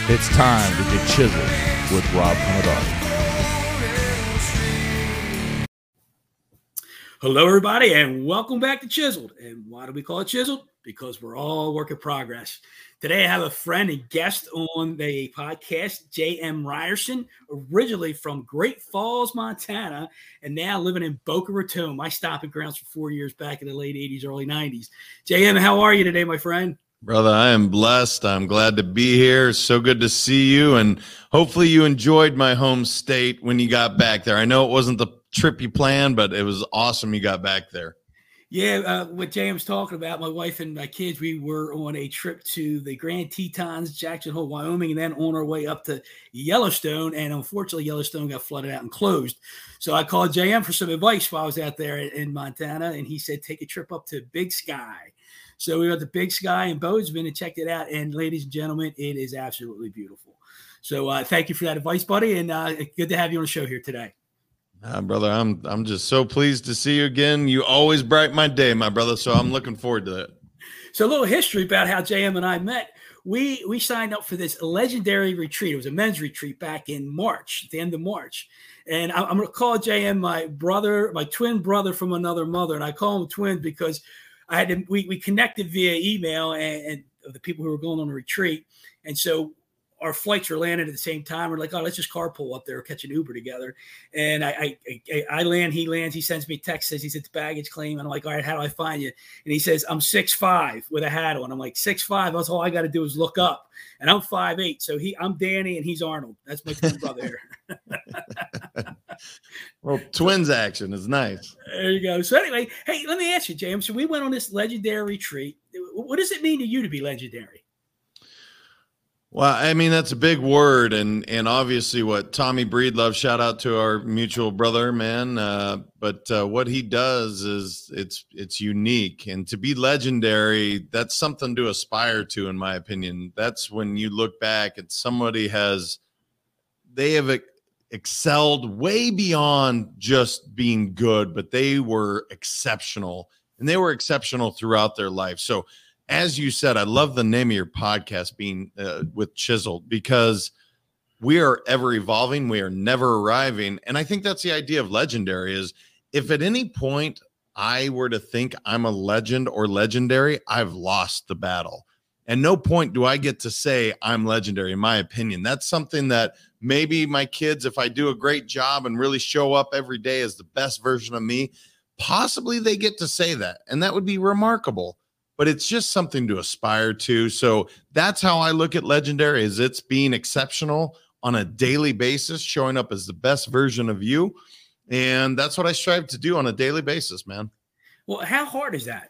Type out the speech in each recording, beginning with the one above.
It's time to get chiseled with Rob Hamadani. Hello, everybody, and welcome back to Chiseled. And why do we call it Chiseled? Because we're all work in progress. Today, I have a friend and guest on the podcast, J.M. Ryerson, originally from Great Falls, Montana, and now living in Boca Raton, my stomping grounds for 4 years back in the late 80s, early 90s. J.M., how are you today, my friend? Brother, I am blessed. I'm glad to be here. So good to see you, and hopefully you enjoyed my home state when you got back there. I know it wasn't the trip you planned, but it was awesome you got back there. Yeah, what James talking about, my wife and my kids, we were on a trip to the Grand Tetons, Jackson Hole, Wyoming, and then on our way up to Yellowstone. And unfortunately, Yellowstone got flooded out and closed. So I called JM for some advice while I was out there in Montana, and he said, take a trip up to Big Sky. So we went to Big Sky in Bozeman and checked it out. And ladies and gentlemen, it is absolutely beautiful. So thank you for that advice, buddy. And good to have you on the show here today. Brother, I'm just so pleased to see you again. You always brighten my day, my brother. So I'm looking forward to it. So a little history about how JM and I met. We signed up for this legendary retreat. It was a men's retreat back in March, at the end of March. And I'm going to call JM my brother, my twin brother from another mother. And I call him twin because we connected via email and the people who were going on the retreat. And so our flights were landing at the same time. We're like, oh, let's just carpool up there, catch an Uber together. And I land, he lands, he sends me a text, says he's at the baggage claim. And I'm like, all right, how do I find you? And he says, I'm 6'5" with a hat on. I'm like, 6'5", that's all I got to do is look up. And I'm 5'8". So I'm Danny and he's Arnold. That's my twin brother here. Well, twins action is nice. There you go. So anyway, hey, let me ask you, James. So we went on this legendary retreat. What does it mean to you to be legendary? Well, I mean, that's a big word, and obviously what Tommy Breedlove, shout out to our mutual brother, man. But what he does is it's unique, and to be legendary, that's something to aspire to, in my opinion. That's when you look back at somebody they have excelled way beyond just being good, but they were exceptional, and they were exceptional throughout their life. So, as you said, I love the name of your podcast being with Chiseled, because we are ever evolving. We are never arriving. And I think that's the idea of legendary is if at any point I were to think I'm a legend or legendary, I've lost the battle. And no point do I get to say I'm legendary, in my opinion. That's something that maybe my kids, if I do a great job and really show up every day as the best version of me, possibly they get to say that. And that would be remarkable. But it's just something to aspire to. So that's how I look at legendary, is it's being exceptional on a daily basis, showing up as the best version of you. And that's what I strive to do on a daily basis, man. Well, how hard is that?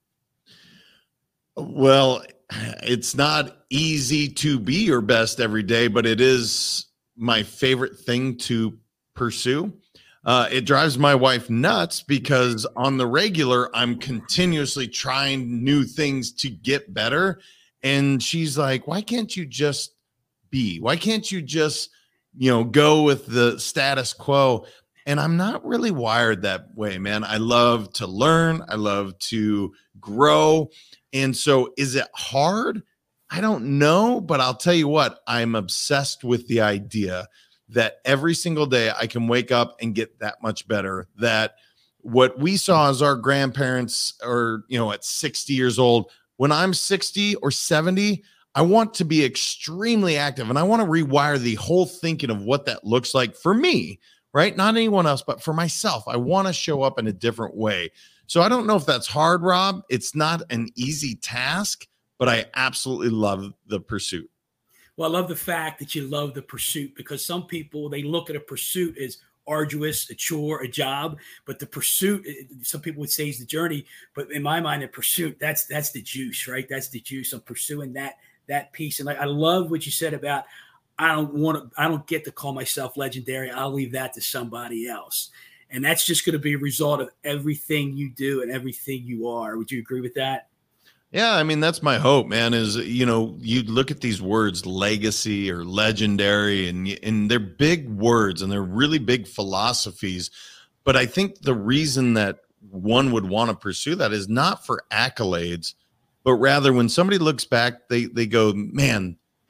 Well, it's not easy to be your best every day, but it is my favorite thing to pursue. It drives my wife nuts because on the regular, I'm continuously trying new things to get better. And she's like, why can't you just be? Why can't you just, go with the status quo? And I'm not really wired that way, man. I love to learn. I love to grow. And so is it hard? I don't know, but I'll tell you what, I'm obsessed with the idea that every single day I can wake up and get that much better. That what we saw as our grandparents are, at 60 years old, when I'm 60 or 70, I want to be extremely active, and I want to rewire the whole thinking of what that looks like for me, right? Not anyone else, but for myself. I want to show up in a different way. So I don't know if that's hard, Rob. It's not an easy task, but I absolutely love the pursuit. Well, I love the fact that you love the pursuit, because some people, they look at a pursuit as arduous, a chore, a job, but the pursuit, some people would say, is the journey. But in my mind, the pursuit, that's the juice, right? That's the juice. I'm pursuing that piece. And I love what you said about, I don't get to call myself legendary. I'll leave that to somebody else. And that's just going to be a result of everything you do and everything you are. Would you agree with that? Yeah, I mean, that's my hope, man, is, you look at these words, legacy or legendary, and they're big words and they're really big philosophies. But I think the reason that one would want to pursue that is not for accolades, but rather when somebody looks back, they go, man,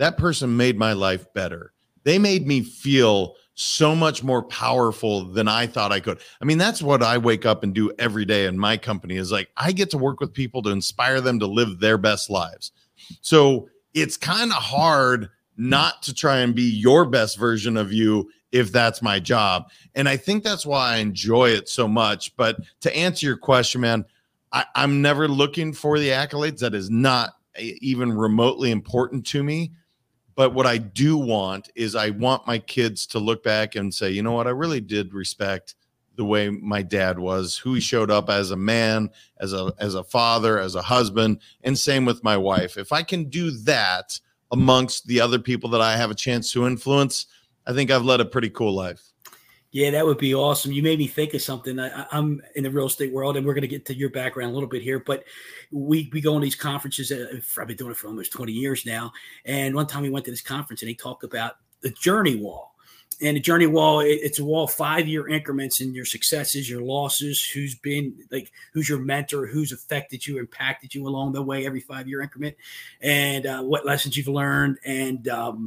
that person made my life better. They made me feel so much more powerful than I thought I could. I mean, that's what I wake up and do every day in my company, is like, I get to work with people to inspire them to live their best lives. So it's kind of hard not to try and be your best version of you if that's my job. And I think that's why I enjoy it so much. But to answer your question, man, I'm never looking for the accolades. That is not even remotely important to me. But what I do want is, I want my kids to look back and say, you know what, I really did respect the way my dad was, who he showed up as a man, as a father, as a husband, and same with my wife. If I can do that amongst the other people that I have a chance to influence, I think I've led a pretty cool life. Yeah, that would be awesome. You made me think of something. I'm in the real estate world, and we're going to get to your background a little bit here, but we go on these conferences. I've been doing it for almost 20 years now. And one time we went to this conference, and they talk about the journey wall. And the journey wall, it's a wall, 5-year increments in your successes, your losses, who's your mentor, who's affected you, impacted you along the way, every 5-year increment, and what lessons you've learned, and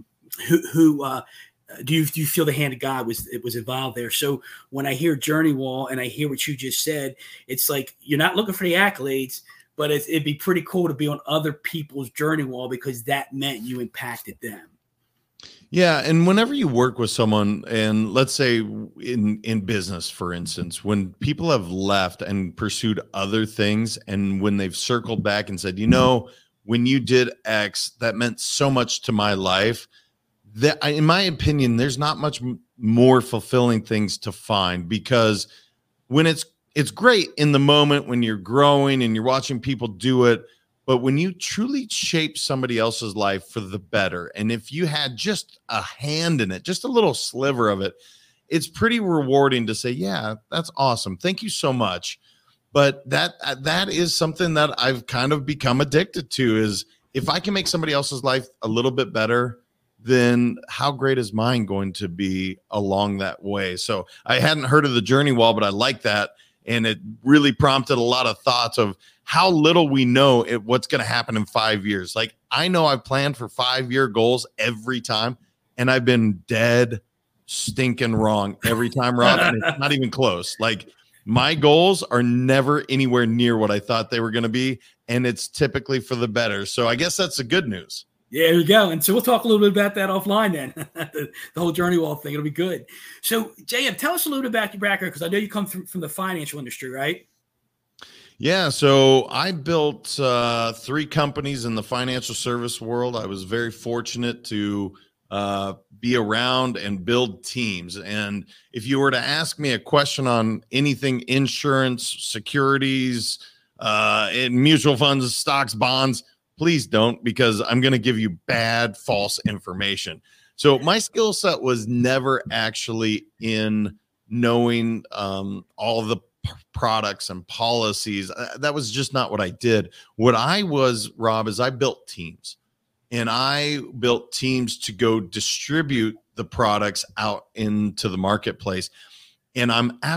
do you feel the hand of God was involved there? So when I hear journey wall and I hear what you just said, it's like, you're not looking for the accolades, but it'd be pretty cool to be on other people's journey wall, because that meant you impacted them. Yeah. And whenever you work with someone, and let's say in business, for instance, when people have left and pursued other things, and when they've circled back and said, you know, when you did X, that meant so much to my life, that, in my opinion, there's not much more fulfilling things to find, because when it's great in the moment when you're growing and you're watching people do it, but when you truly shape somebody else's life for the better, and if you had just a hand in it, just a little sliver of it, it's pretty rewarding to say, yeah, that's awesome. Thank you so much. But that is something that I've kind of become addicted to, is if I can make somebody else's life a little bit better, then how great is mine going to be along that way? So I hadn't heard of the journey wall, but I like that. And it really prompted a lot of thoughts of how little we know what's going to happen in 5 years. Like, I know I've planned for 5-year goals every time, and I've been dead stinking wrong every time, Rob. And it's not even close. Like, my goals are never anywhere near what I thought they were going to be. And it's typically for the better. So I guess that's the good news. Yeah, there you go. And so we'll talk a little bit about that offline then, the whole journey wall thing. It'll be good. So, JM, tell us a little bit about your background, because I know you come from the financial industry, right? Yeah, so I built 3 companies in the financial service world. I was very fortunate to be around and build teams. And if you were to ask me a question on anything insurance, securities, in mutual funds, stocks, bonds, please don't, because I'm going to give you bad, false information. So my skill set was never actually in knowing all the products and policies. That was just not what I did. What I was, Rob, is I built teams. And I built teams to go distribute the products out into the marketplace. And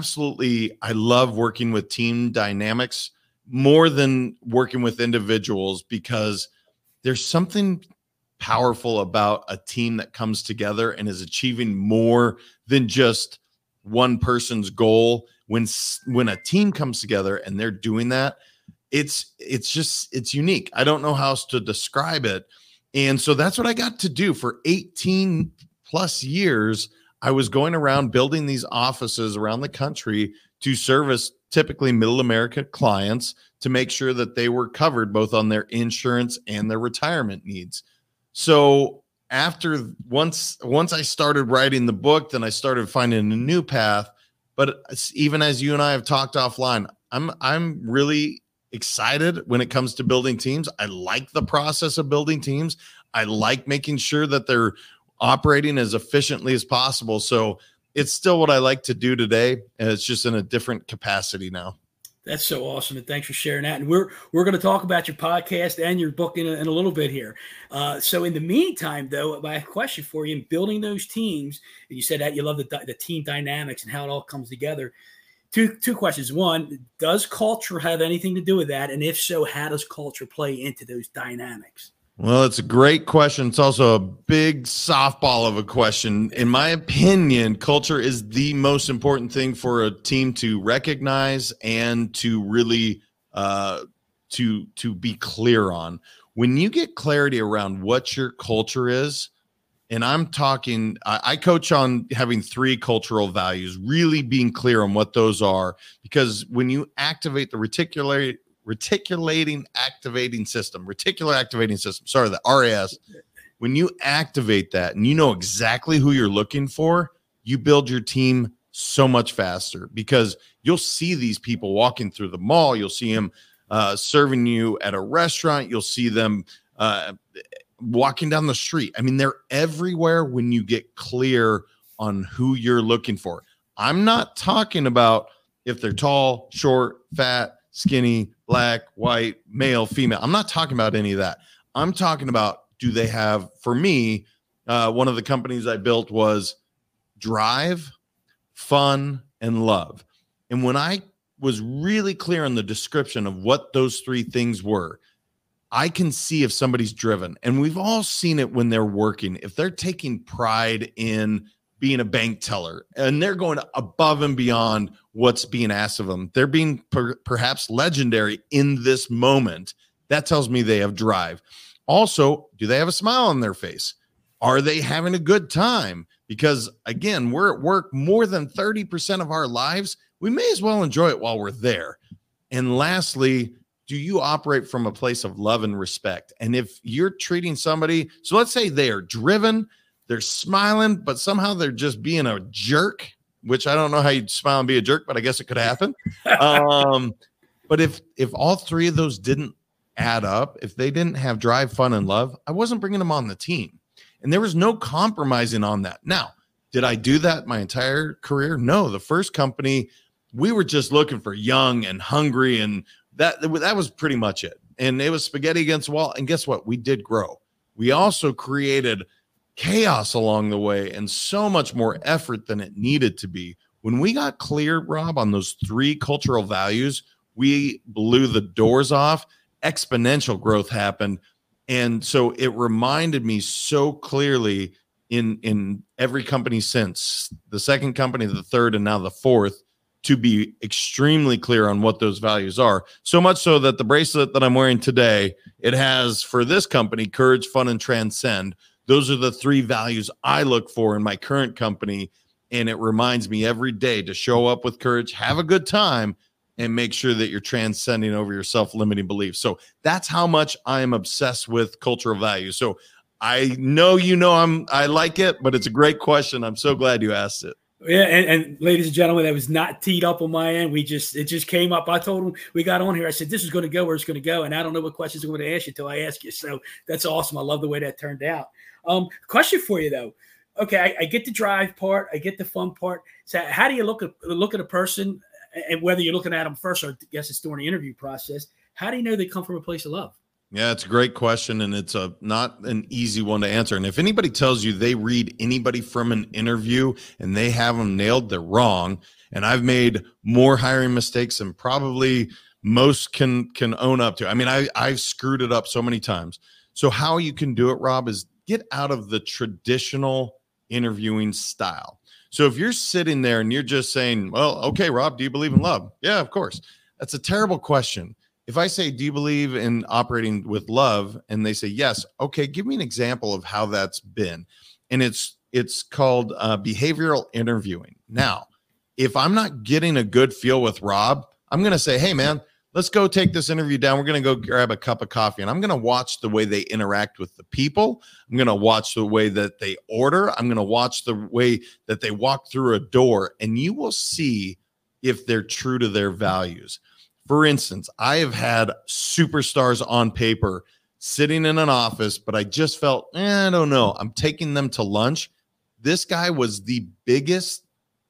I love working with team dynamics more than working with individuals, because there's something powerful about a team that comes together and is achieving more than just one person's goal. When a team comes together and they're doing that, it's unique. I don't know how else to describe it. And so that's what I got to do for 18 plus years. I was going around building these offices around the country to service typically middle America clients, to make sure that they were covered both on their insurance and their retirement needs. So once I started writing the book, then I started finding a new path. But even as you and I have talked offline, I'm really excited when it comes to building teams. I like the process of building teams. I like making sure that they're operating as efficiently as possible. So it's still what I like to do today, and it's just in a different capacity now. That's so awesome, and thanks for sharing that. And we're going to talk about your podcast and your book in a little bit here. So in the meantime, though, I have a question for you. In building those teams, and you said that you love the team dynamics and how it all comes together. Two questions. One, does culture have anything to do with that? And if so, how does culture play into those dynamics? Well, it's a great question. It's also a big softball of a question. In my opinion, culture is the most important thing for a team to recognize and to really to be clear on. When you get clarity around what your culture is, and I'm talking, I coach on having 3 cultural values, really being clear on what those are, because when you activate the reticular activating system, the RAS, when you activate that and you know exactly who you're looking for, you build your team so much faster, because you'll see these people walking through the mall. You'll see them serving you at a restaurant. You'll see them walking down the street. I mean, they're everywhere when you get clear on who you're looking for. I'm not talking about if they're tall, short, fat, skinny, black, white, male, female. I'm not talking about any of that. I'm talking about, do they have, for me, one of the companies I built was drive, fun, and love. And when I was really clear on the description of what those 3 things were, I can see if somebody's driven. And we've all seen it when they're working. If they're taking pride in being a bank teller and they're going above and beyond what's being asked of them, they're being perhaps legendary in this moment. That tells me they have drive. Also, do they have a smile on their face? Are they having a good time? Because again, we're at work more than 30% of our lives. We may as well enjoy it while we're there. And lastly, do you operate from a place of love and respect? And if you're treating somebody, so let's say they are driven, they're smiling, but somehow they're just being a jerk, which I don't know how you'd smile and be a jerk, but I guess it could happen. But if all 3 of those didn't add up, if they didn't have drive, fun, and love, I wasn't bringing them on the team. And there was no compromising on that. Now, did I do that my entire career? No. The first company, we were just looking for young and hungry, and that was pretty much it. And it was spaghetti against the wall. And guess what? We did grow. We also created chaos along the way and so much more effort than it needed to be. When we got clear, Rob, on those 3 cultural values, we blew the doors off. Exponential growth happened. And so it reminded me so clearly in every company since, the second company, the third, and now the fourth, to be extremely clear on what those values are. So much so that the bracelet that I'm wearing today, it has, for this company, courage, fun, and transcend. Those are the 3 values I look for in my current company. And it reminds me every day to show up with courage, have a good time, and make sure that you're transcending over your self-limiting beliefs. So that's how much I am obsessed with cultural values. So I know I like it, but it's a great question. I'm so glad you asked it. Yeah, and ladies and gentlemen, that was not teed up on my end. It just came up. I told him we got on here. I said, this is going to go where it's going to go, and I don't know what questions I'm going to ask you until I ask you. So that's awesome. I love the way that turned out. Question for you though. Okay, I get the drive part, I get the fun part. So how do you look at a person, and whether you're looking at them first or I guess it's during the interview process? How do you know they come from a place of love? Yeah, it's a great question, and it's not an easy one to answer. And if anybody tells you they read anybody from an interview and they have them nailed, they're wrong. And I've made more hiring mistakes than probably most can own up to. I mean, I've screwed it up so many times. So how you can do it, Rob, is get out of the traditional interviewing style. So if you're sitting there and you're just saying, well, okay, Rob, do you believe in love? Yeah, of course. That's a terrible question. If I say, do you believe in operating with love? And they say, yes. Okay, give me an example of how that's been. And it's called behavioral interviewing. Now, if I'm not getting a good feel with Rob, I'm going to say, hey, man, let's go take this interview down. We're going to go grab a cup of coffee, and I'm going to watch the way they interact with the people. I'm going to watch the way that they order. I'm going to watch the way that they walk through a door, and you will see if they're true to their values. For instance, I have had superstars on paper sitting in an office, but I just felt, I don't know. I'm taking them to lunch. This guy was the biggest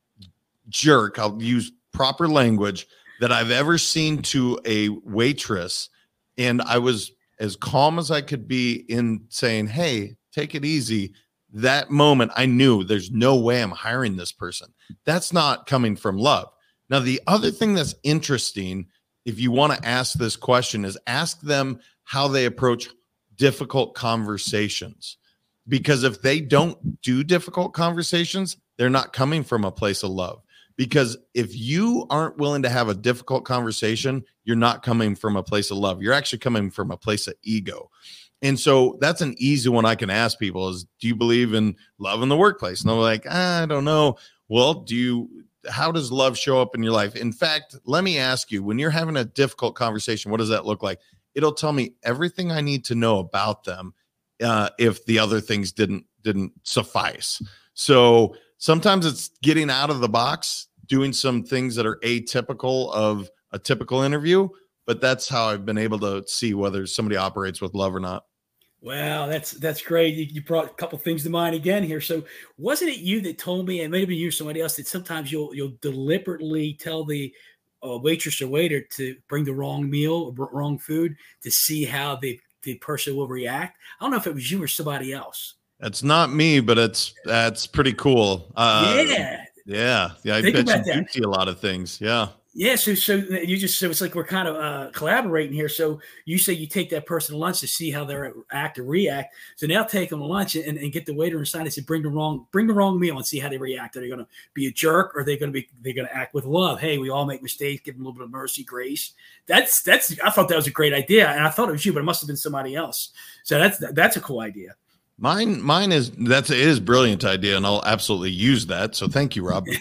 jerk, I'll use proper language, that I've ever seen to a waitress. And I was as calm as I could be in saying, hey, take it easy. That moment, I knew there's no way I'm hiring this person. That's not coming from love. Now, the other thing that's interesting, if you want to ask this question, is ask them how they approach difficult conversations. Because if they don't do difficult conversations, they're not coming from a place of love. Because if you aren't willing to have a difficult conversation, you're not coming from a place of love. You're actually coming from a place of ego. And so that's an easy one I can ask people is, do you believe in love in the workplace? And they're like, I don't know. Well, how does love show up in your life? In fact, let me ask you, when you're having a difficult conversation, what does that look like? It'll tell me everything I need to know about them if the other things didn't suffice. So sometimes it's getting out of the box, doing some things that are atypical of a typical interview, but that's how I've been able to see whether somebody operates with love or not. Wow, that's great. You brought a couple things to mind again here. So wasn't it you that told me, and maybe you or somebody else, that sometimes you'll deliberately tell the waitress or waiter to bring the wrong meal or wrong food to see how the person will react? I don't know if it was you or somebody else. That's not me, but that's pretty cool. Yeah. I bet you see a lot of things. Yeah. Yeah. So it's like we're kind of collaborating here. So you say you take that person to lunch to see how they act or react. So now take them to lunch and get the waiter inside and say, bring the wrong meal and see how they react. Are they going to be a jerk, or are they going to act with love? Hey, we all make mistakes. Give them a little bit of mercy, grace. I thought that was a great idea, and I thought it was you, but it must have been somebody else. So that's a cool idea. Mine is it is a brilliant idea, and I'll absolutely use that. So thank you, Rob.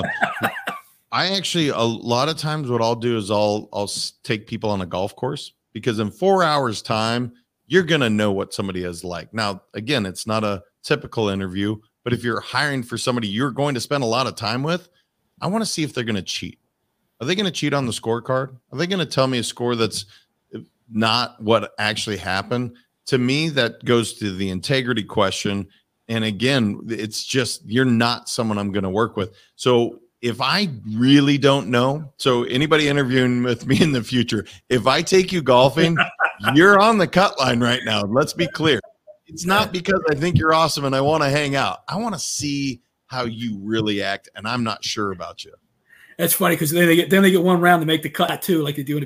I actually, a lot of times what I'll do is I'll take people on a golf course, because in 4 hours time, you're going to know what somebody is like. Now, again, it's not a typical interview, but if you're hiring for somebody you're going to spend a lot of time with, I want to see if they're going to cheat. Are they going to cheat on the scorecard? Are they going to tell me a score that's not what actually happened? To me, that goes to the integrity question. And again, it's just, you're not someone I'm going to work with. So if I really don't know, so anybody interviewing with me in the future, if I take you golfing, you're on the cut line right now. Let's be clear. It's not because I think you're awesome and I want to hang out. I want to see how you really act, and I'm not sure about you. That's funny, because then they get one round to make the cut too, like they do in the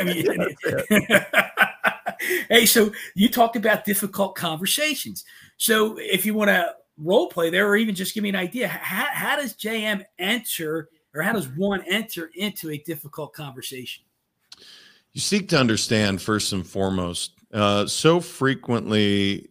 PGA. Hey, so you talked about difficult conversations. So if you want to role play there, or even just give me an idea, how does JM enter, or how does one enter into a difficult conversation? You seek to understand first and foremost. So frequently,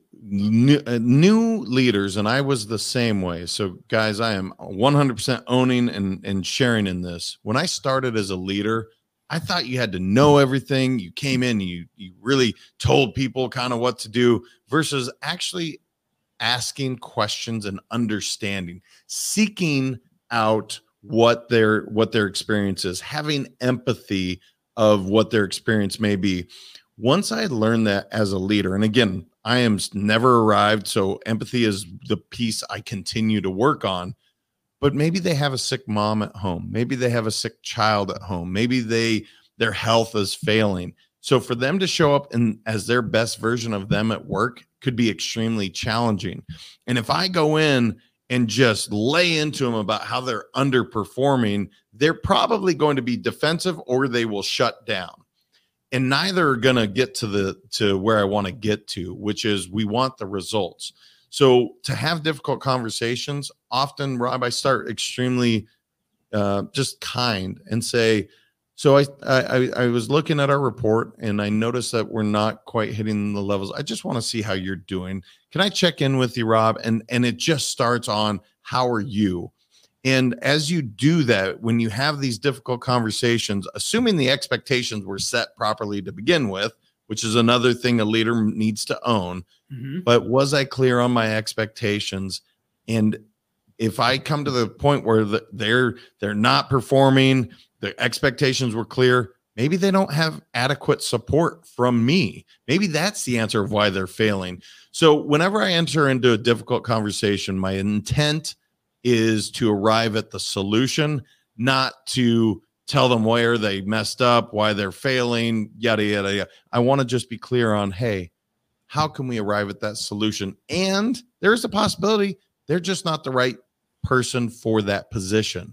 new leaders, and I was the same way. So guys, I am 100% owning and sharing in this. When I started as a leader, I thought you had to know everything. You came in, you really told people kind of what to do, versus actually asking questions and understanding, seeking out what their experience is, having empathy of what their experience may be. Once I learned that as a leader, and again, I am never arrived, so empathy is the piece I continue to work on. But maybe they have a sick mom at home. Maybe they have a sick child at home. Maybe their health is failing. So for them to show up as their best version of them at work could be extremely challenging. And if I go in and just lay into them about how they're underperforming, they're probably going to be defensive, or they will shut down. And neither are going to get to where I want to get to, which is we want the results. So to have difficult conversations, often, Rob, I start extremely just kind and say, so I was looking at our report and I noticed that we're not quite hitting the levels. I just want to see how you're doing. Can I check in with you, Rob? And it just starts on, how are you? And as you do that, when you have these difficult conversations, assuming the expectations were set properly to begin with, which is another thing a leader needs to own. Mm-hmm. But was I clear on my expectations? And if I come to the point where they're not performing, the expectations were clear, maybe they don't have adequate support from me. Maybe that's the answer of why they're failing. So whenever I enter into a difficult conversation, my intent is to arrive at the solution, not to tell them where they messed up, why they're failing, yada, yada, yada. I want to just be clear on, hey, how can we arrive at that solution? And there's a possibility they're just not the right person for that position.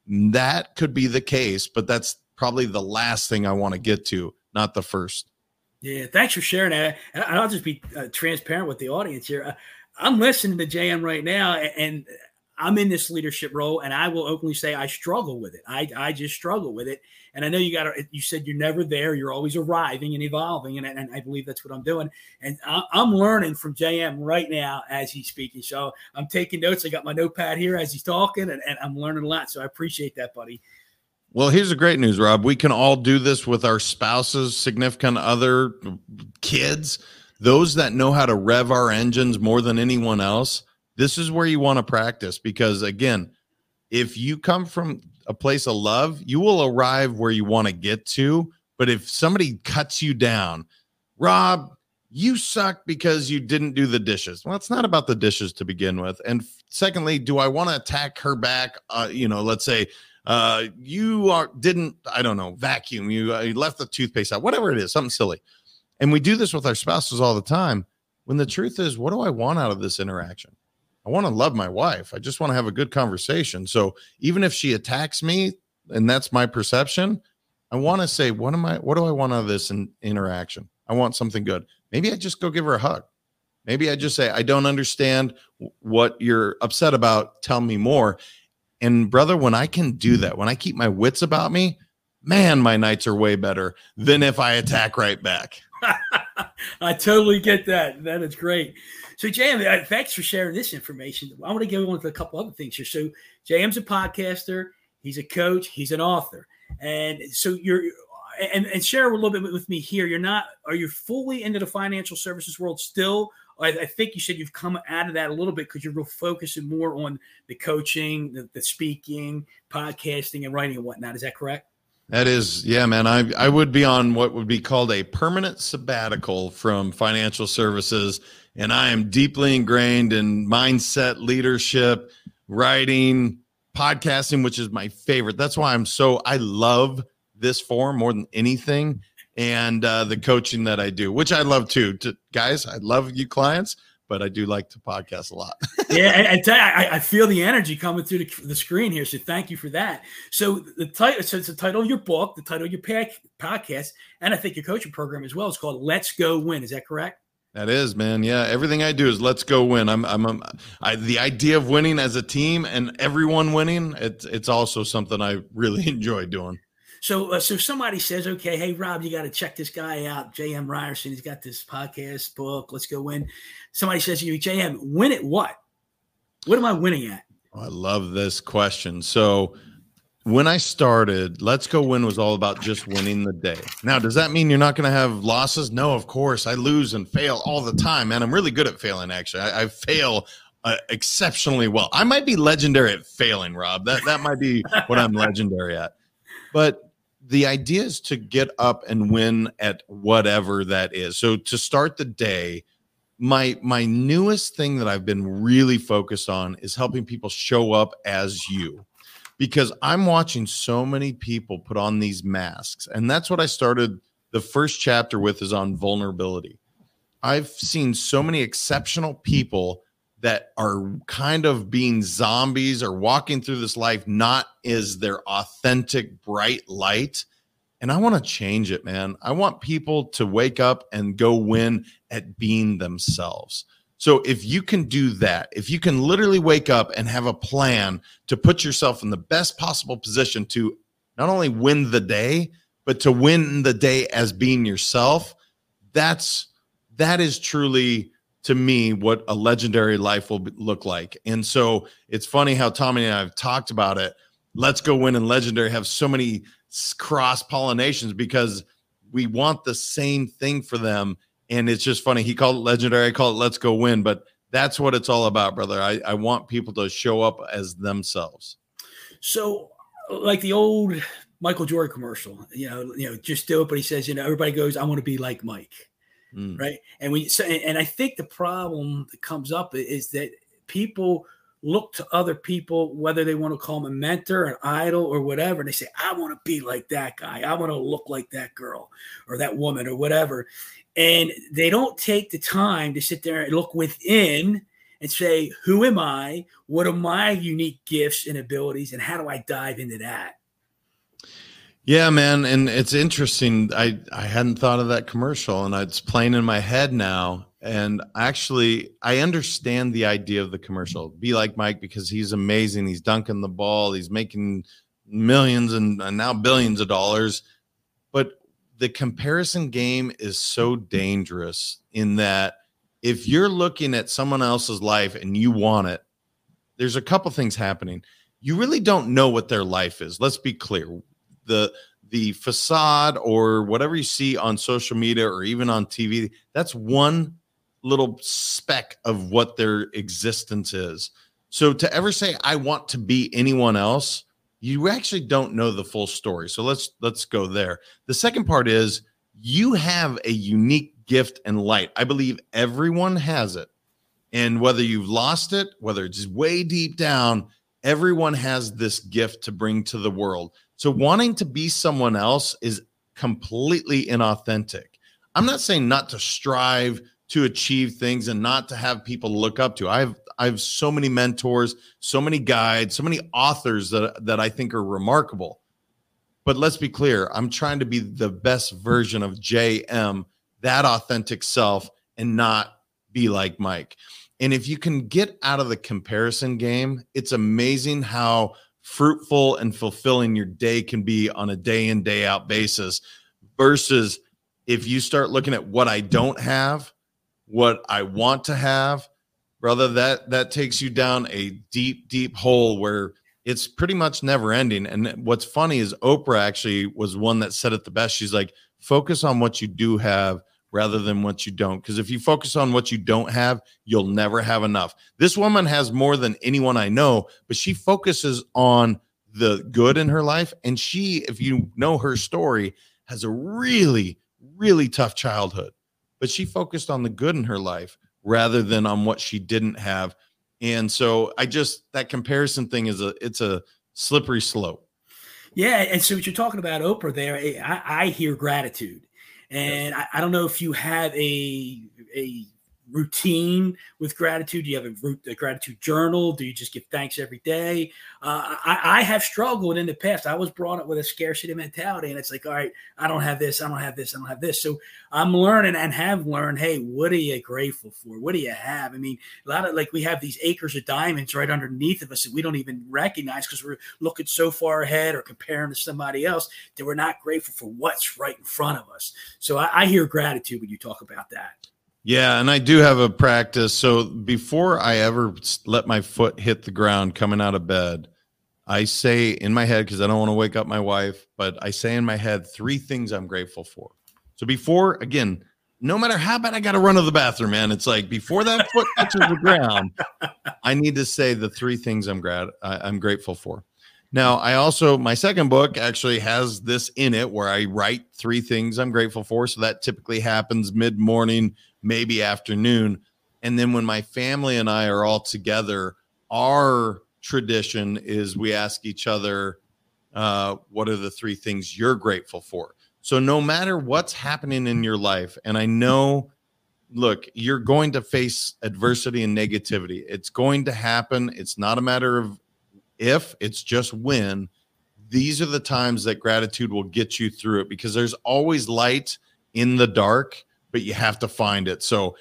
That could be the case, but that's probably the last thing I want to get to, not the first. Yeah, thanks for sharing that. And I'll just be transparent with the audience here. I'm listening to JM right now, and I'm in this leadership role, and I will openly say I struggle with it. I just struggle with it. And I know you said you're never there. You're always arriving and evolving. And I believe that's what I'm doing. And I'm learning from JM right now as he's speaking. So I'm taking notes. I got my notepad here as he's talking, and I'm learning a lot. So I appreciate that, buddy. Well, here's the great news, Rob. We can all do this with our spouses, significant other, kids, those that know how to rev our engines more than anyone else. This is where you want to practice, because, again, if you come from a place of love, you will arrive where you want to get to. But if somebody cuts you down, Rob, you suck because you didn't do the dishes. Well, it's not about the dishes to begin with. And secondly, do I want to attack her back? Let's say, didn't vacuum, you left the toothpaste out, whatever it is, something silly. And we do this with our spouses all the time, when the truth is, what do I want out of this interaction? I want to love my wife. I just want to have a good conversation. So even if she attacks me, and that's my perception, I want to say, what do I want out of this interaction? I want something good. Maybe I just go give her a hug. Maybe I just say, I don't understand what you're upset about. Tell me more. And brother, when I can do that, when I keep my wits about me, man, my nights are way better than if I attack right back. I totally get that. That is great. So JM, thanks for sharing this information. I want to go on to a couple other things here. So JM's a podcaster. He's a coach. He's an author. And so and share a little bit with me here. Are you fully into the financial services world still? I think you said you've come out of that a little bit because you're real focusing more on the coaching, the speaking, podcasting, and writing and whatnot. Is that correct? That is, yeah, man. I would be on what would be called a permanent sabbatical from financial services, and I am deeply ingrained in mindset, leadership, writing, podcasting, which is my favorite. That's why I love this form more than anything. And the coaching that I do, which I love too. Guys, I love you clients, but I do like to podcast a lot. Yeah, and I feel the energy coming through the screen here, so thank you for that. So it's the title of your book, the title of your podcast, and I think your coaching program as well is called Let's Go Win. Is that correct? That is, man. Yeah, everything I do is let's go win. The idea of winning as a team and everyone winning. It's also something I really enjoy doing. So somebody says, okay, hey, Rob, you got to check this guy out, JM Ryerson. He's got this podcast book. Let's go win. Somebody says to you, JM, win at what? What am I winning at? I love this question. So when I started, Let's Go Win was all about just winning the day. Now, does that mean you're not going to have losses? No, of course. I lose and fail all the time, man. I'm really good at failing, actually. I fail exceptionally well. I might be legendary at failing, Rob. That might be what I'm legendary at. But the idea is to get up and win at whatever that is. So to start the day, my newest thing that I've been really focused on is helping people show up as you, because I'm watching so many people put on these masks. And that's what I started the first chapter with, is on vulnerability. I've seen so many exceptional people that are kind of being zombies or walking through this life not as their authentic bright light. And I want to change it, man. I want people to wake up and go win at being themselves. So if you can do that, if you can literally wake up and have a plan to put yourself in the best possible position to not only win the day, but to win the day as being yourself, that is truly, to me, what a legendary life will look like. And so it's funny how Tommy and I have talked about it. Let's Go Win and legendary have so many cross-pollinations because we want the same thing for them. And it's just funny. He called it legendary. I call it Let's Go Win. But that's what it's all about, brother. I want people to show up as themselves. So like the old Michael Jordan commercial, just do it. But he says, everybody goes, I want to be like Mike. Right. And I think the problem that comes up is that people look to other people, whether they want to call them a mentor, an idol, or whatever. And they say, I want to be like that guy. I want to look like that girl or that woman or whatever. And they don't take the time to sit there and look within and say, who am I? What are my unique gifts and abilities? And how do I dive into that? Yeah, man. And it's interesting. I hadn't thought of that commercial, and it's playing in my head now. And actually, I understand the idea of the commercial. Be like Mike, because he's amazing. He's dunking the ball. He's making millions and now billions of dollars. But the comparison game is so dangerous in that if you're looking at someone else's life and you want it, there's a couple things happening. You really don't know what their life is. Let's be clear. The facade or whatever you see on social media or even on TV, that's one little speck of what their existence is. So to ever say, I want to be anyone else, you actually don't know the full story. So let's go there. The second part is you have a unique gift and light. I believe everyone has it. And whether you've lost it, whether it's way deep down, everyone has this gift to bring to the world. So wanting to be someone else is completely inauthentic. I'm not saying not to strive to achieve things and not to have people to look up to. I have so many mentors, so many guides, so many authors that I think are remarkable. But let's be clear, I'm trying to be the best version of JM, that authentic self, and not be like Mike. And if you can get out of the comparison game, it's amazing how fruitful and fulfilling your day can be on a day in, day out basis, versus if you start looking at what I don't have, what I want to have, brother, that takes you down a deep, deep hole where it's pretty much never ending. And what's funny is Oprah actually was one that said it the best. She's like, focus on what you do have rather than what you don't. Because if you focus on what you don't have, you'll never have enough. This woman has more than anyone I know, but she focuses on the good in her life. And she, if you know her story, has a really, really tough childhood. But she focused on the good in her life rather than on what she didn't have. And so that comparison thing it's a slippery slope. Yeah. And so what you're talking about Oprah there, I hear gratitude. And I don't know if you have a routine with gratitude. Do you have a gratitude journal? Do you just give thanks every day? I have struggled in the past. I was brought up with a scarcity mentality, and it's like, all right, I don't have this, I don't have this, I don't have this. So I'm learning and have learned, hey, what are you grateful for? What do you have? I mean, a lot of, like, we have these acres of diamonds right underneath of us that we don't even recognize because we're looking so far ahead or comparing to somebody else that we're not grateful for what's right in front of us. So I hear gratitude when you talk about that. Yeah, and I do have a practice. So before I ever let my foot hit the ground coming out of bed, I say in my head, because I don't want to wake up my wife, but I say in my head 3 things I'm grateful for. So before, again, no matter how bad I got to run to the bathroom, man, it's like before that foot touches the ground, I need to say the 3 things I'm grateful for. Now, my second book actually has this in it where I write 3 things I'm grateful for. So that typically happens mid-morning, maybe afternoon. And then when my family and I are all together, our tradition is we ask each other, what are the 3 things you're grateful for? So no matter what's happening in your life, and I know, look, you're going to face adversity and negativity. It's going to happen. It's not a matter of if, it's just when. These are the times that gratitude will get you through it, because there's always light in the dark, but you have to find it. So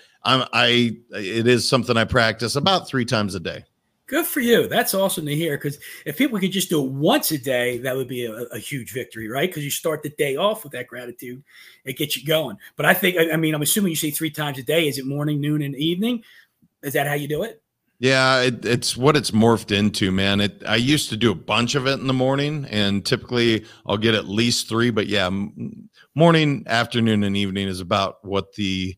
it is something I practice about 3 times a day. Good for you. That's awesome to hear, because if people could just do it once a day, that would be a huge victory, right? Because you start the day off with that gratitude, it gets you going. But I'm assuming you say 3 times a day. Is it morning, noon, and evening? Is that how you do it? Yeah, it's what it's morphed into, man. I used to do a bunch of it in the morning, and typically I'll get at least 3. But yeah, morning, afternoon, and evening is about what the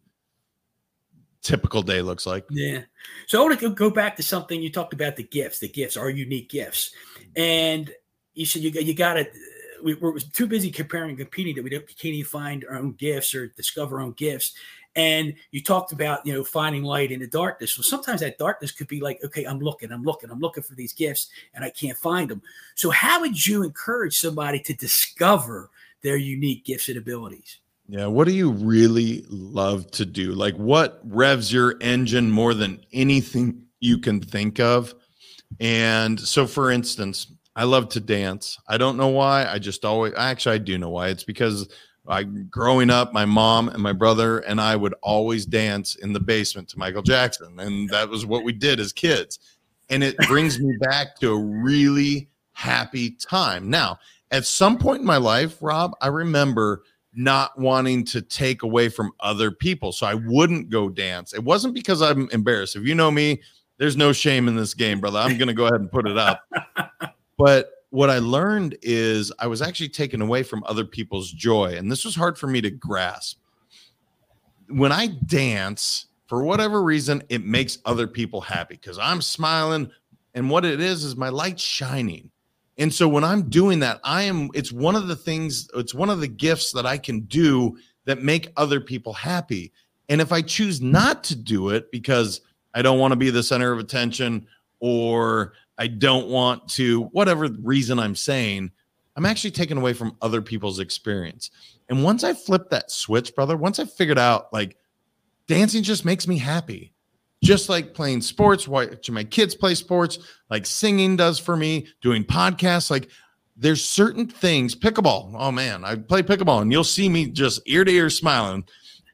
typical day looks like. Yeah. So I want to go back to something you talked about, the gifts, our unique gifts. And you said you got it. We're too busy comparing and competing that we can't even find our own gifts or discover our own gifts. And you talked about, finding light in the darkness. So sometimes that darkness could be like, okay, I'm looking for these gifts and I can't find them. So how would you encourage somebody to discover their unique gifts and abilities? Yeah. What do you really love to do? Like, what revs your engine more than anything you can think of? And so, for instance, I love to dance. I don't know why. I do know why. It's because growing up, my mom and my brother and I would always dance in the basement to Michael Jackson. And that was what we did as kids. And it brings me back to a really happy time. Now, at some point in my life, Rob, I remember not wanting to take away from other people. So I wouldn't go dance. It wasn't because I'm embarrassed. If you know me, there's no shame in this game, brother. I'm going to go ahead and put it up. But what I learned is I was actually taken away from other people's joy. And this was hard for me to grasp. When I dance, for whatever reason, it makes other people happy because I'm smiling. And what it is my light's shining. And so when I'm doing that, it's one of the gifts that I can do that make other people happy. And if I choose not to do it because I don't want to be the center of attention, or I don't want to, whatever reason I'm saying, I'm actually taken away from other people's experience. And once I flipped that switch, brother, once I figured out like dancing just makes me happy, just like playing sports, watching my kids play sports, like singing does for me, doing podcasts, like there's certain things, pickleball. Oh man, I play pickleball and you'll see me just ear to ear smiling.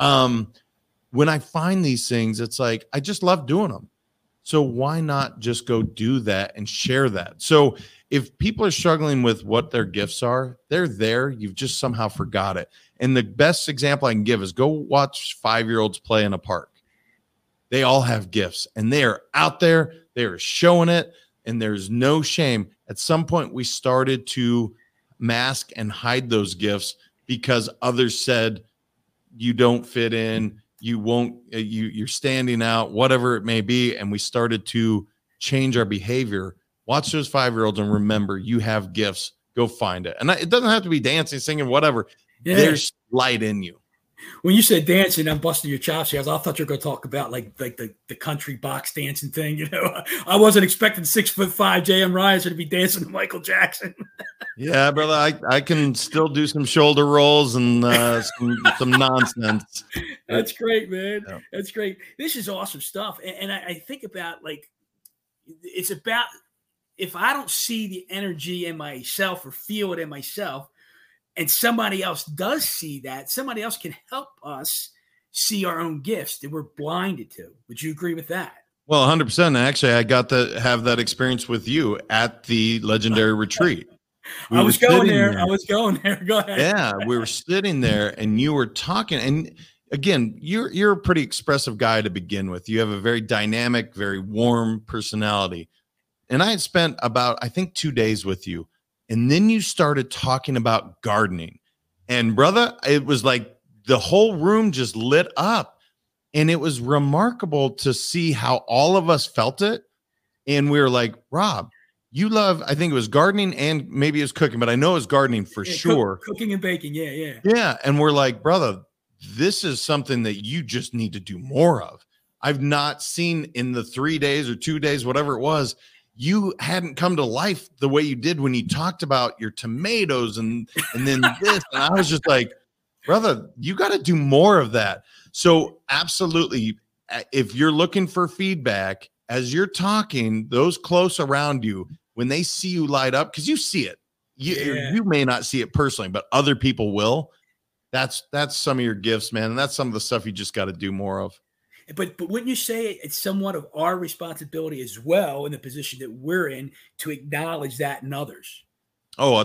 When I find these things, it's like, I just love doing them. So why not just go do that and share that? So if people are struggling with what their gifts are, they're there. You've just somehow forgot it. And the best example I can give is go watch 5-year-olds play in a park. They all have gifts and they are out there. They are showing it and there's no shame. At some point, we started to mask and hide those gifts because others said, you don't fit in. You won't, you're standing out, whatever it may be. And we started to change our behavior. Watch those 5-year-olds and remember you have gifts. Go find it. And it doesn't have to be dancing, singing, whatever. Yeah. There's light in you. When you said dancing, I'm busting your chops here. I thought you were going to talk about like the country box dancing thing. You know, I wasn't expecting 6'5" J.M. Riser to be dancing to Michael Jackson. Yeah, brother, I can still do some shoulder rolls and some nonsense. That's great, man. Yeah. That's great. This is awesome stuff. And I think about like, it's about, if I don't see the energy in myself or feel it in myself, and somebody else does see that, somebody else can help us see our own gifts that we're blinded to. Would you agree with that? Well, 100%. Actually, I got to have that experience with you at the Legendary Retreat. I was going there. Go ahead. Yeah, we were sitting there and you were talking. And again, you're a pretty expressive guy to begin with. You have a very dynamic, very warm personality. And I had spent about, I think, 2 days with you. And then you started talking about gardening. And brother, it was like the whole room just lit up. And it was remarkable to see how all of us felt it. And we were like, Rob, you love, I think it was gardening and maybe it was cooking, but I know it was gardening for sure. Cooking and baking. Yeah. Yeah. And we're like, brother, this is something that you just need to do more of. I've not seen in the 3 days or 2 days, whatever it was, you hadn't come to life the way you did when you talked about your tomatoes and then this. And I was just like, brother, you got to do more of that. So absolutely, if you're looking for feedback, as you're talking, those close around you, when they see you light up, because you see it, you may not see it personally, but other people will. That's some of your gifts, man. And that's some of the stuff you just got to do more of. But wouldn't you say it's somewhat of our responsibility as well in the position that we're in to acknowledge that in others? Oh,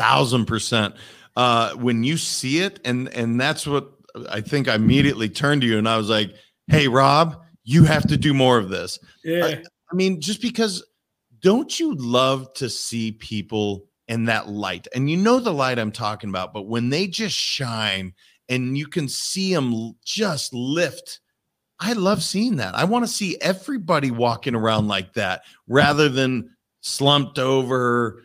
1,000%. When you see it, and that's what I think I immediately turned to you and I was like, hey, Rob, you have to do more of this. Yeah. I mean, just because, don't you love to see people in that light? And you know the light I'm talking about, but when they just shine and you can see them just lift, I love seeing that. I want to see everybody walking around like that rather than slumped over,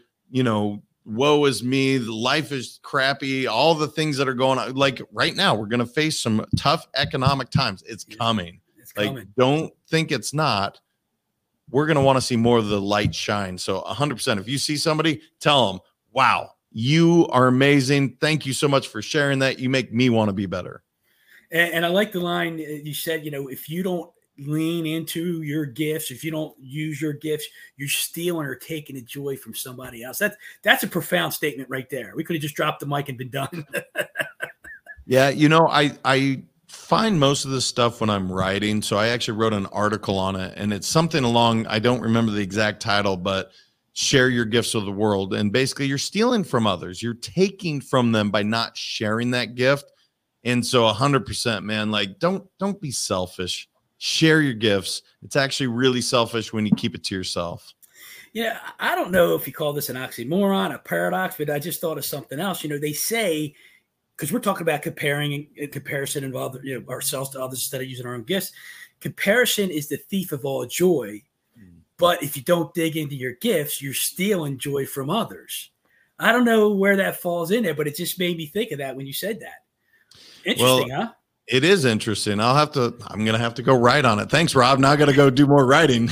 woe is me, life is crappy, all the things that are going on. Like right now, we're going to face some tough economic times. It's coming. Like, don't think it's not. We're going to want to see more of the light shine. So 100%, if you see somebody, tell them, wow, you are amazing. Thank you so much for sharing that. You make me want to be better. And I like the line you said, if you don't lean into your gifts, if you don't use your gifts, you're stealing or taking the joy from somebody else. That's a profound statement right there. We could have just dropped the mic and been done. Yeah, I find most of this stuff when I'm writing. So I actually wrote an article on it, and it's something along, I don't remember the exact title, but share your gifts with the world. And basically you're stealing from others. You're taking from them by not sharing that gift. And so 100%, man, like don't be selfish. Share your gifts. It's actually really selfish when you keep it to yourself. Yeah, I don't know if you call this an oxymoron, a paradox, but I just thought of something else. They say, because we're talking about comparison of other, ourselves to others instead of using our own gifts. Comparison is the thief of all joy. But if you don't dig into your gifts, you're stealing joy from others. I don't know where that falls in there, but it just made me think of that when you said that. Interesting, huh? It is interesting. I'm going to have to go write on it. Thanks, Rob. Now I got to go do more writing.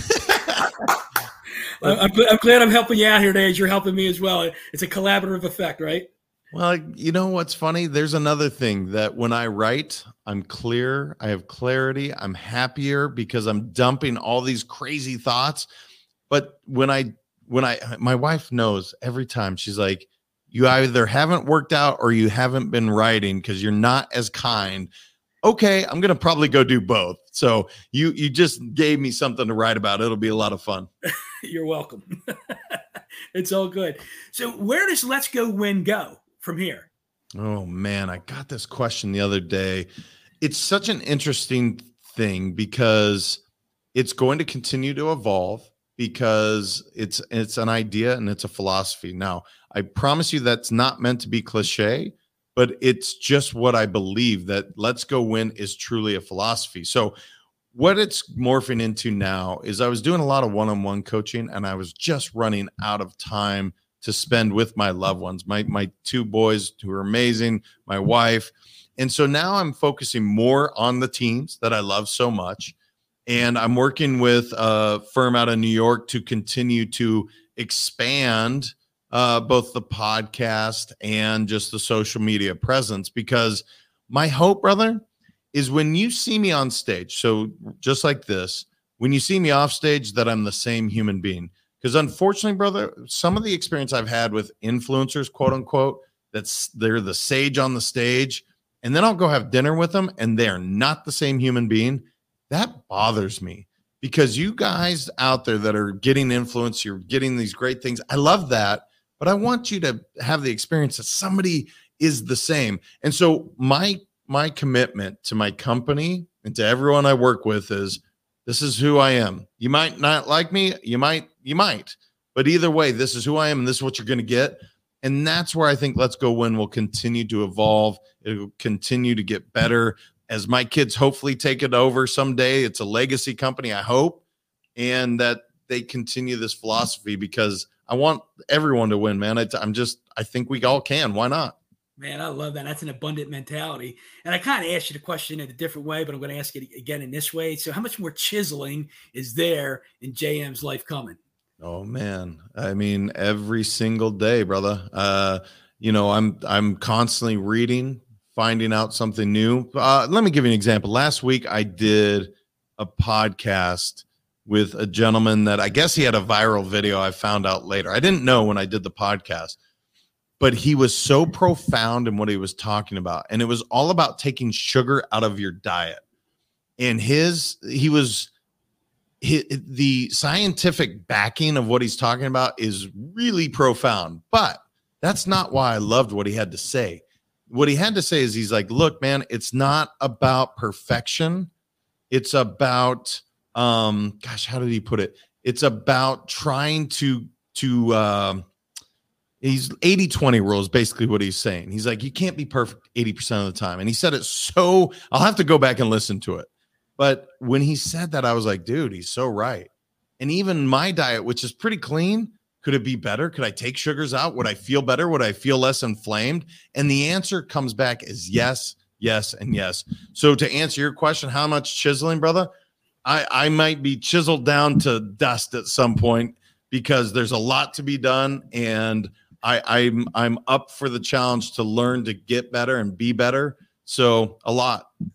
I'm glad I'm helping you out here today as you're helping me as well. It's a collaborative effect, right? Well, you know what's funny? There's another thing that when I write, I'm clear. I have clarity. I'm happier because I'm dumping all these crazy thoughts. But my wife knows every time, she's like, you either haven't worked out or you haven't been writing because you're not as kind. Okay, I'm going to probably go do both. So you just gave me something to write about. It'll be a lot of fun. You're welcome. It's all good. So where does Let's Go Win go from here? Oh, man, I got this question the other day. It's such an interesting thing because it's going to continue to evolve because it's an idea and it's a philosophy. Now, I promise you that's not meant to be cliche, but it's just what I believe, that Let's Go Win is truly a philosophy. So what it's morphing into now is I was doing a lot of one-on-one coaching and I was just running out of time to spend with my loved ones, my two boys who are amazing, my wife. And so now I'm focusing more on the teams that I love so much. And I'm working with a firm out of New York to continue to expand both the podcast and just the social media presence, because my hope, brother, is when you see me on stage, so just like this, when you see me off stage, that I'm the same human being. Because unfortunately, brother, some of the experience I've had with influencers, quote unquote, they're the sage on the stage, and then I'll go have dinner with them and they're not the same human being. That bothers me, because you guys out there that are getting influence, you're getting these great things. I love that, but I want you to have the experience that somebody is the same. And so my commitment to my company and to everyone I work with is, this is who I am. You might not like me. You might, but either way, this is who I am. And this is what you're going to get. And that's where I think Let's Go Win will continue to evolve. It'll continue to get better as my kids hopefully take it over someday. It's a legacy company, I hope, and that they continue this philosophy, because I want everyone to win, man. I think we all can. Why not? Man, I love that. That's an abundant mentality. And I kind of asked you the question in a different way, but I'm going to ask it again in this way. So how much more chiseling is there in JM's life coming? Oh, man. I mean, every single day, brother. I'm constantly reading, finding out something new. Let me give you an example. Last week, I did a podcast with a gentleman that I guess he had a viral video. I found out later. I didn't know when I did the podcast, but he was so profound in what he was talking about. And it was all about taking sugar out of your diet. And the scientific backing of what he's talking about is really profound, but that's not why I loved what he had to say. What he had to say is, he's like, look, man, it's not about perfection. It's about, how did he put it? It's about trying to he's 80-20 rule is basically what he's saying. He's like, you can't be perfect 80% of the time. And he said it so, I'll have to go back and listen to it. But when he said that, I was like, dude, he's so right. And even my diet, which is pretty clean, could it be better? Could I take sugars out? Would I feel better? Would I feel less inflamed? And the answer comes back as yes, yes, and yes. So to answer your question, how much chiseling, brother? I might be chiseled down to dust at some point, because there's a lot to be done. And I'm up for the challenge to learn to get better and be better. So a lot.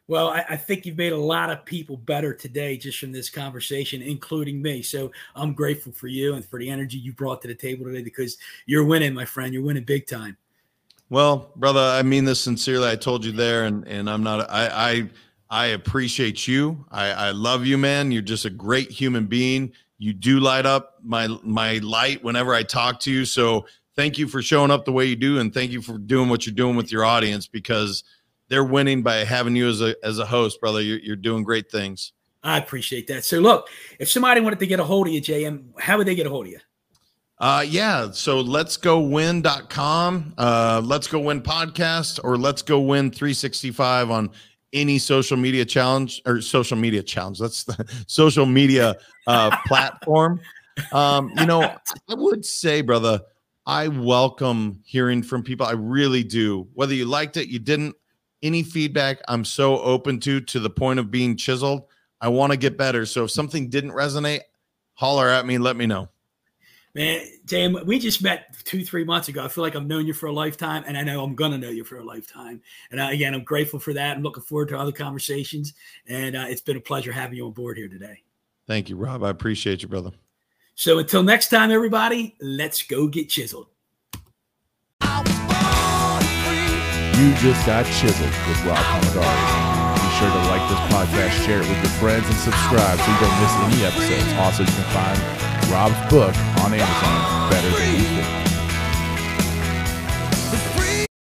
Well, I think you've made a lot of people better today just from this conversation, including me. So I'm grateful for you and for the energy you brought to the table today, because you're winning, my friend. You're winning big time. Well, brother, I mean this sincerely. I told you there, and I'm not. I appreciate you. I love you, man. You're just a great human being. You do light up my light whenever I talk to you. So thank you for showing up the way you do, and thank you for doing what you're doing with your audience, because they're winning by having you as a host, brother. You're doing great things. I appreciate that. So look, if somebody wanted to get a hold of you, JM, how would they get a hold of you? Yeah. So letsgowin.com, Let's Go Win podcast, or Let's Go Win 365 on any social media challenge. That's the social media platform. I would say, brother, I welcome hearing from people. I really do. Whether you liked it, you didn't, any feedback, I'm so open to the point of being chiseled. I want to get better. So if something didn't resonate, holler at me, let me know. Man, Jam, we just met 2-3 months ago. I feel like I've known you for a lifetime, and I know I'm going to know you for a lifetime. And again, I'm grateful for that. I'm looking forward to other conversations, and it's been a pleasure having you on board here today. Thank you, Rob. I appreciate you, brother. So until next time, everybody, let's go get chiseled. You just got chiseled with Rob Palmodari. Be sure to like this podcast, share it with your friends, and subscribe so you don't miss any episodes. Also, you can find Rob's book on Amazon, Better Than You Think.